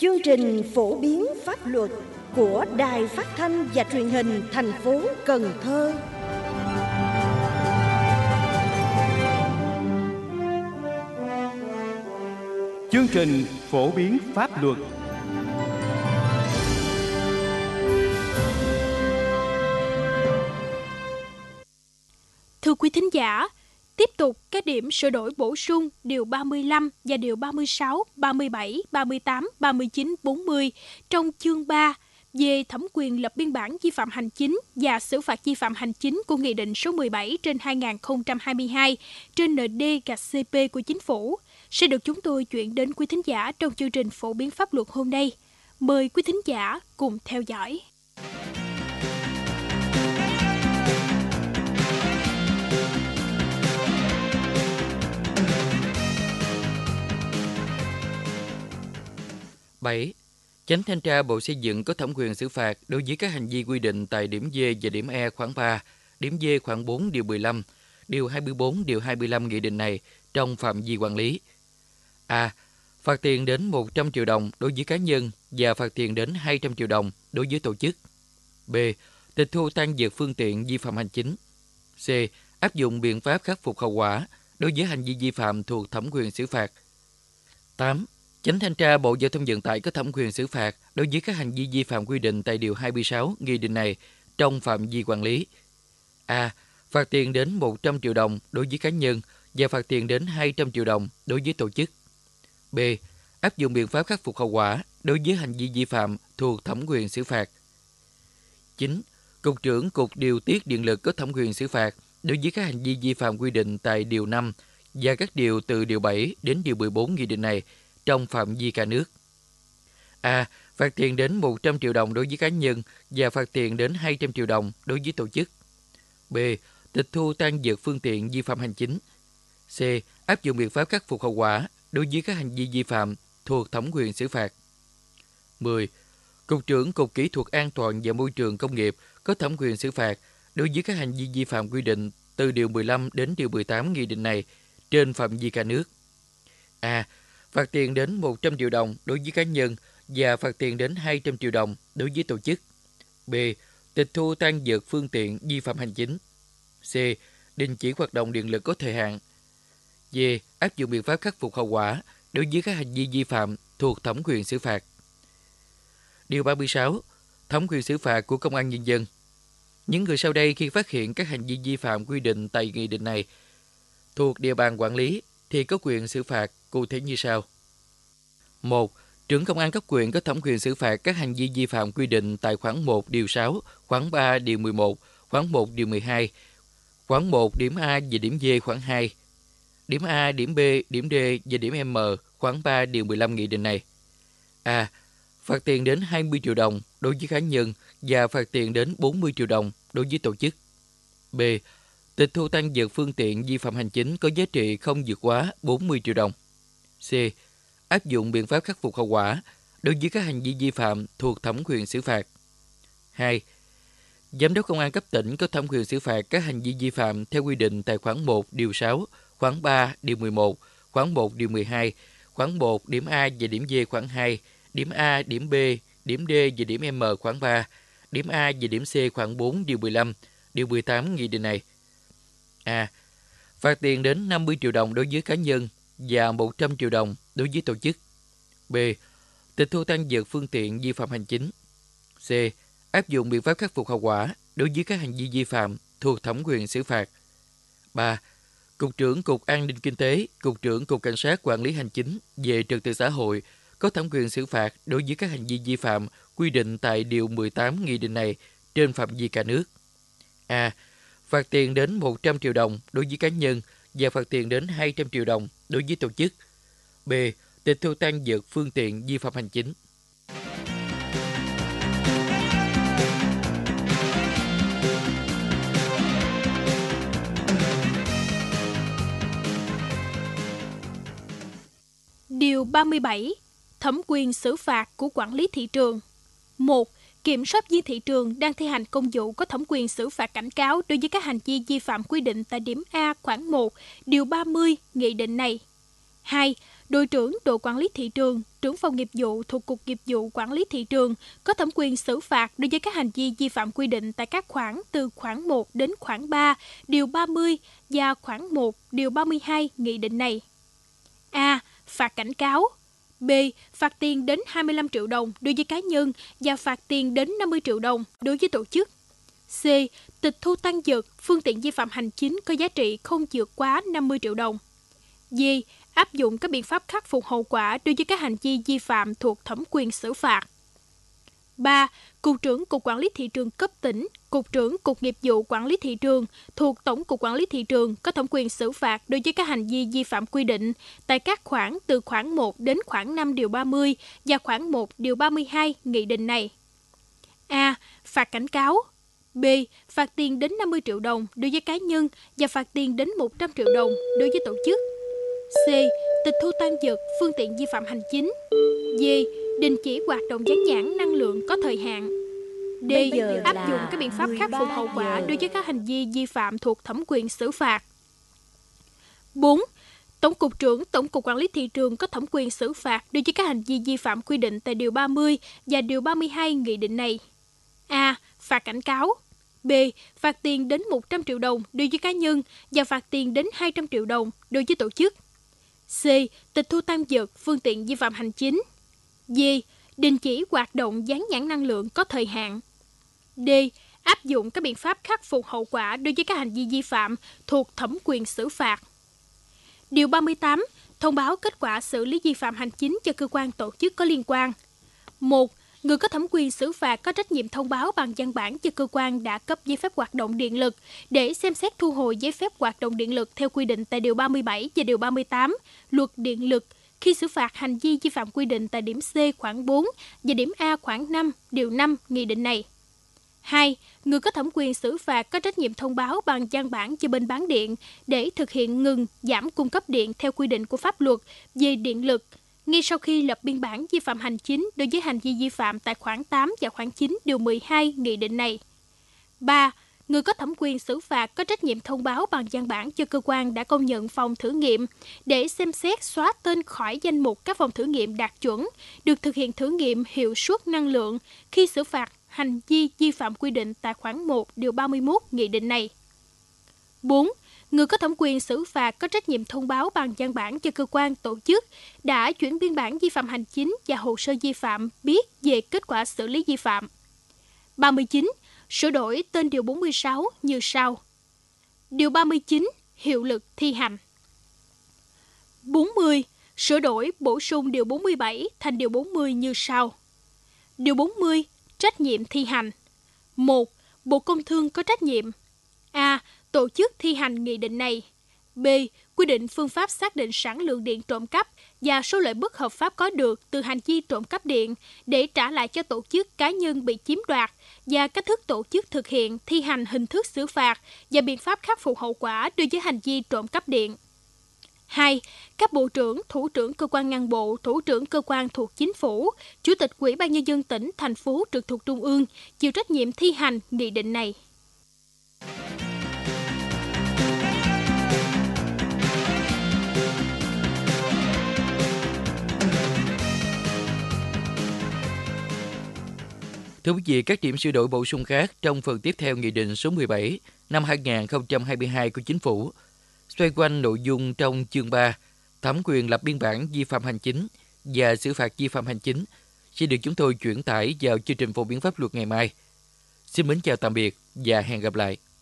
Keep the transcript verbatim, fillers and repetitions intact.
Chương trình phổ biến pháp luật của Đài Phát thanh và Truyền hình thành phố Cần Thơ. Chương trình phổ biến pháp luật. Thưa quý thính giả, tiếp tục các điểm sửa đổi bổ sung điều ba mươi lăm và điều ba mươi sáu, ba mươi bảy, ba mươi tám, ba mươi chín, bốn mươi trong chương ba về thẩm quyền lập biên bản vi phạm hành chính và xử phạt vi phạm hành chính của Nghị định số mười bảy trên hai nghìn không trăm hai mươi hai trên en đê gạch xê pê của Chính phủ sẽ được chúng tôi chuyển đến quý thính giả trong chương trình phổ biến pháp luật hôm nay. Mời quý thính giả cùng theo dõi. bảy. Chánh thanh tra Bộ Xây dựng có thẩm quyền xử phạt đối với các hành vi quy định tại điểm D và điểm E khoản ba, điểm D khoản bốn điều mười lăm, điều hai mươi bốn điều hai mươi lăm nghị định này trong phạm vi quản lý. A. Phạt tiền đến một trăm triệu đồng đối với cá nhân và phạt tiền đến hai trăm triệu đồng đối với tổ chức. B. Tịch thu tang vật phương tiện vi phạm hành chính. C. Áp dụng biện pháp khắc phục hậu quả đối với hành vi vi phạm thuộc thẩm quyền xử phạt. tám. Chánh thanh tra Bộ Giao thông Vận tải có thẩm quyền xử phạt đối với các hành vi vi phạm quy định tại điều hai mươi sáu nghị định này trong phạm vi quản lý. A. Phạt tiền đến một trăm triệu đồng đối với cá nhân và phạt tiền đến hai trăm triệu đồng đối với tổ chức. B. Áp dụng biện pháp khắc phục hậu quả đối với hành vi vi phạm thuộc thẩm quyền xử phạt. chín. Cục trưởng Cục Điều tiết Điện lực có thẩm quyền xử phạt đối với các hành vi vi phạm quy định tại điều năm và các điều từ điều bảy đến điều mười bốn nghị định này trong phạm vi cả nước. A. Phạt tiền đến một trăm triệu đồng đối với cá nhân và phạt tiền đến hai trăm triệu đồng đối với tổ chức. B. Tịch thu tang vật phương tiện vi phạm hành chính. C. Áp dụng biện pháp khắc phục hậu quả đối với các hành vi vi phạm thuộc thẩm quyền xử phạt. mười. Cục trưởng Cục Kỹ thuật An toàn và Môi trường Công nghiệp có thẩm quyền xử phạt đối với các hành vi vi phạm quy định từ điều mười lăm đến điều mười tám nghị định này trên phạm vi cả nước. A. Phạt tiền đến một trăm triệu đồng đối với cá nhân và phạt tiền đến hai trăm triệu đồng đối với tổ chức. B. Tịch thu tang vật phương tiện vi phạm hành chính. C. Đình chỉ hoạt động điện lực có thời hạn. D. Áp dụng biện pháp khắc phục hậu quả đối với các hành vi vi phạm thuộc thẩm quyền xử phạt. Điều ba mươi sáu. Thẩm quyền xử phạt của Công an Nhân dân. Những người sau đây khi phát hiện các hành vi vi phạm quy định tại nghị định này thuộc địa bàn quản lý thì có quyền xử phạt cụ thể như sau. một. Trưởng công an cấp huyện có thẩm quyền xử phạt các hành vi vi phạm quy định tại khoản một điều sáu, khoản ba điều mười một, khoản một điều mười hai, khoản một điểm A và điểm D khoản hai, điểm A, điểm B, điểm D và điểm M khoản ba điều mười lăm nghị định này. A. Phạt tiền đến hai mươi triệu đồng đối với cá nhân và phạt tiền đến bốn mươi triệu đồng đối với tổ chức. B. Tịch thu tang vật phương tiện vi phạm hành chính có giá trị không vượt quá bốn mươi triệu đồng. C. Áp dụng biện pháp khắc phục hậu quả đối với các hành vi vi phạm thuộc thẩm quyền xử phạt. hai. Giám đốc công an cấp tỉnh có thẩm quyền xử phạt các hành vi vi phạm theo quy định tại khoản một điều sáu, khoản ba điều mười một, khoản một điều mười hai, khoản một điểm A và điểm D khoản hai, điểm A, điểm B, điểm D và điểm M khoản ba, điểm A và điểm C khoản bốn điều mười lăm, điều mười tám nghị định này. A. Phạt tiền đến năm mươi triệu đồng đối với cá nhân và một trăm triệu đồng đối với tổ chức. B. Tịch thu tang vật phương tiện vi phạm hành chính. C. Áp dụng biện pháp khắc phục hậu quả đối với các hành vi vi phạm thuộc thẩm quyền xử phạt. ba. Cục trưởng Cục An ninh Kinh tế, Cục trưởng Cục Cảnh sát Quản lý Hành chính về Trật tự xã hội có thẩm quyền xử phạt đối với các hành vi vi phạm quy định tại điều mười tám nghị định này trên phạm vi cả nước. A. Phạt tiền đến một trăm triệu đồng đối với cá nhân và phạt tiền đến hai trăm triệu đồng đối với tổ chức. B. Tịch thu tang vật phương tiện vi phạm hành chính. Điều ba mươi bảy. Thẩm quyền xử phạt của quản lý thị trường. một. Kiểm soát viên thị trường đang thi hành công vụ có thẩm quyền xử phạt cảnh cáo đối với các hành vi vi phạm quy định tại điểm A khoản một, điều ba mươi nghị định này. hai. đội trưởng đội quản lý thị trường, trưởng phòng nghiệp vụ thuộc Cục Nghiệp vụ Quản lý thị trường có thẩm quyền xử phạt đối với các hành vi vi phạm quy định tại các khoản từ khoản một đến khoản ba, điều ba mươi và khoản một, điều ba mươi hai nghị định này. A. Phạt cảnh cáo. B. Phạt tiền đến hai mươi lăm triệu đồng đối với cá nhân và phạt tiền đến năm mươi triệu đồng đối với tổ chức. C. Tịch thu tang vật, phương tiện vi phạm hành chính có giá trị không vượt quá năm mươi triệu đồng. D. Áp dụng các biện pháp khắc phục hậu quả đối với các hành vi vi phạm thuộc thẩm quyền xử phạt. ba. Cục trưởng Cục Quản lý Thị trường cấp tỉnh, Cục trưởng Cục Nghiệp vụ Quản lý Thị trường thuộc Tổng cục Quản lý Thị trường có thẩm quyền xử phạt đối với các hành vi vi phạm quy định tại các khoản từ khoản một đến khoản năm điều ba mươi và khoản một điều ba mươi hai nghị định này. A. Phạt cảnh cáo. B. Phạt tiền đến năm mươi triệu đồng đối với cá nhân và phạt tiền đến một trăm triệu đồng đối với tổ chức. C. Tịch thu tang vật, phương tiện vi phạm hành chính. D. Đình chỉ hoạt động dán nhãn năng lượng có thời hạn. D. Áp dụng các biện pháp khắc phục hậu quả đối với các hành vi vi phạm thuộc thẩm quyền xử phạt. bốn. Tổng cục trưởng Tổng cục Quản lý Thị trường có thẩm quyền xử phạt đối với các hành vi vi phạm quy định tại điều ba mươi và điều ba mươi hai nghị định này. A. Phạt cảnh cáo. B. Phạt tiền đến một trăm triệu đồng đối với cá nhân và phạt tiền đến hai trăm triệu đồng đối với tổ chức. C. Tịch thu tang vật, phương tiện vi phạm hành chính. D. Đình chỉ hoạt động dán nhãn năng lượng có thời hạn. D. Áp dụng các biện pháp khắc phục hậu quả đối với các hành vi vi phạm thuộc thẩm quyền xử phạt. Điều ba mươi tám. Thông báo kết quả xử lý vi phạm hành chính cho cơ quan tổ chức có liên quan. một. Người có thẩm quyền xử phạt có trách nhiệm thông báo bằng văn bản cho cơ quan đã cấp giấy phép hoạt động điện lực để xem xét thu hồi giấy phép hoạt động điện lực theo quy định tại điều ba mươi bảy và điều ba mươi tám Luật Điện lực khi xử phạt hành vi vi phạm quy định tại điểm C khoản bốn và điểm A khoản năm, điều năm nghị định này. hai. Người có thẩm quyền xử phạt có trách nhiệm thông báo bằng văn bản cho bên bán điện để thực hiện ngừng, giảm cung cấp điện theo quy định của pháp luật về điện lực ngay sau khi lập biên bản vi phạm hành chính đối với hành vi vi phạm tại khoản tám và khoản chín điều mười hai nghị định này. ba. Người có thẩm quyền xử phạt có trách nhiệm thông báo bằng văn bản cho cơ quan đã công nhận phòng thử nghiệm để xem xét xóa tên khỏi danh mục các phòng thử nghiệm đạt chuẩn được thực hiện thử nghiệm hiệu suất năng lượng khi xử phạt hành vi vi phạm quy định tại khoản một điều ba mươi mốt nghị định này. bốn. Người có thẩm quyền xử phạt có trách nhiệm thông báo bằng văn bản cho cơ quan tổ chức đã chuyển biên bản vi phạm hành chính và hồ sơ vi phạm biết về kết quả xử lý vi phạm. ba mươi chín. Sửa đổi tên điều bốn mươi sáu như sau. Điều ba mươi chín. Hiệu lực thi hành. bốn mươi. Sửa đổi bổ sung điều bốn mươi bảy thành điều bốn mươi như sau. Điều bốn mươi. Trách nhiệm thi hành. một. Bộ Công Thương có trách nhiệm A. Tổ chức thi hành nghị định này. B. Quy định phương pháp xác định sản lượng điện trộm cắp và số lợi bất hợp pháp có được từ hành vi trộm cắp điện để trả lại cho tổ chức cá nhân bị chiếm đoạt và cách thức tổ chức thực hiện thi hành hình thức xử phạt và biện pháp khắc phục hậu quả đối với hành vi trộm cắp điện. hai. Các bộ trưởng, thủ trưởng cơ quan ngang bộ, thủ trưởng cơ quan thuộc chính phủ, chủ tịch Ủy ban nhân dân tỉnh, thành phố trực thuộc trung ương chịu trách nhiệm thi hành nghị định này. Thưa quý vị, các điểm sửa đổi bổ sung khác trong phần tiếp theo Nghị định số mười bảy năm hai nghìn không trăm hai mươi hai của Chính phủ xoay quanh nội dung trong chương ba, thẩm quyền lập biên bản vi phạm hành chính và xử phạt vi phạm hành chính sẽ được chúng tôi chuyển tải vào chương trình phổ biến pháp luật ngày mai. Xin mến chào tạm biệt và hẹn gặp lại.